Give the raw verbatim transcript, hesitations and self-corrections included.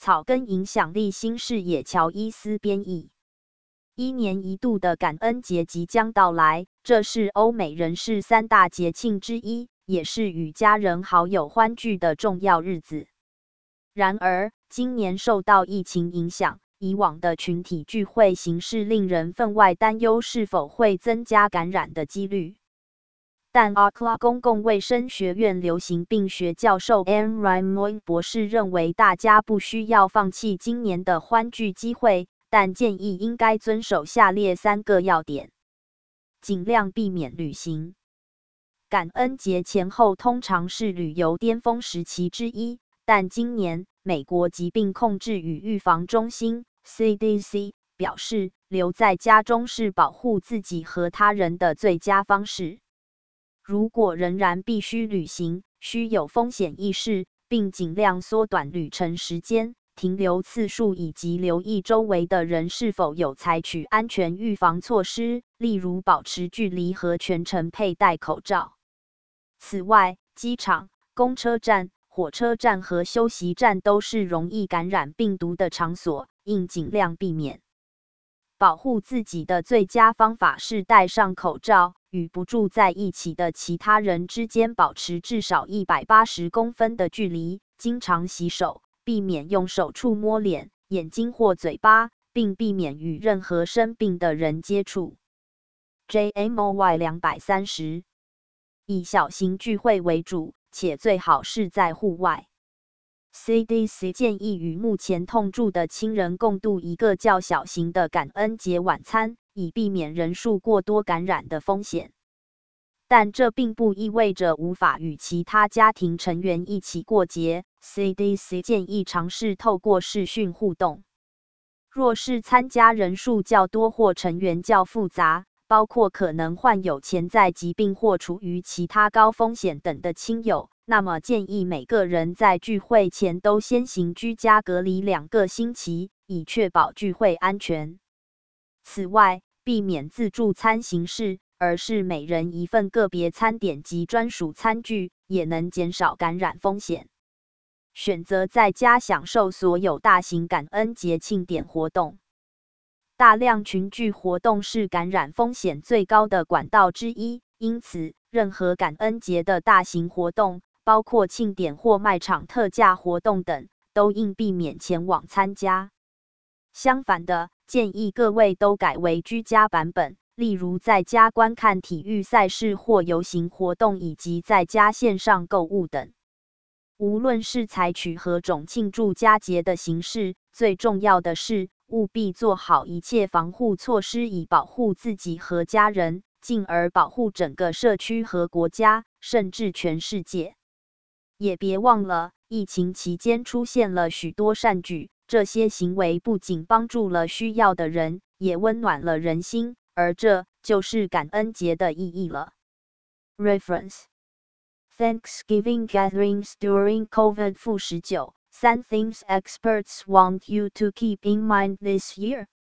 草根影响力新视野乔伊斯编译。一年一度的感恩节即将到来，这是欧美人士三大节庆之一，也是与家人好友欢聚的重要日子。然而，今年受到疫情影响，以往的群体聚会形式令人分外担忧是否会增加感染的几率。但 A C L A 公共卫生学院流行病学教授 Anne Raimoy 博士认为，大家不需要放弃今年的欢聚机会，但建议应该遵守下列三个要点：尽量避免旅行。感恩节前后通常是旅游巅峰时期之一，但今年美国疾病控制与预防中心 C D C 表示，留在家中是保护自己和他人的最佳方式。如果仍然必须旅行，需有风险意识，并尽量缩短旅程时间、停留次数以及留意周围的人是否有采取安全预防措施，例如保持距离和全程佩戴口罩。此外，机场、公车站、火车站和休息站都是容易感染病毒的场所，应尽量避免。保护自己的最佳方法是戴上口罩，与不住在一起的其他人之间保持至少一百八十公分的距离，经常洗手，避免用手触摸脸、眼睛或嘴巴，并避免与任何生病的人接触。J M O Y 两百三十 以小型聚会为主，且最好是在户外。C D C 建议与目前同住的亲人共度一个较小型的感恩节晚餐，以避免人数过多感染的风险。但这并不意味着无法与其他家庭成员一起过节。C D C 建议尝试透过视讯互动。若是参加人数较多或成员较复杂，包括可能患有潜在疾病或处于其他高风险等的亲友，那么建议每个人在聚会前都先行居家隔离两个星期，以确保聚会安全。此外，避免自助餐形式，而是每人一份个别餐点及专属餐具，也能减少感染风险。选择在家享受所有大型感恩节庆典活动。大量群聚活动是感染风险最高的管道之一，因此，任何感恩节的大型活动，包括庆典或卖场特价活动等，都应避免前往参加。相反的，建议各位都改为居家版本，例如在家观看体育赛事或游行活动，以及在家线上购物等。无论是采取何种庆祝佳节的形式，最重要的是务必做好一切防护措施，以保护自己和家人，进而保护整个社区和国家，甚至全世界。也别忘了，疫情期间出现了许多善举，这些行为不仅帮助了需要的人，也温暖了人心，而这就是感恩节的意义了。Reference Thanksgiving gatherings during COVID 负十九 Some things experts want you to keep in mind this year.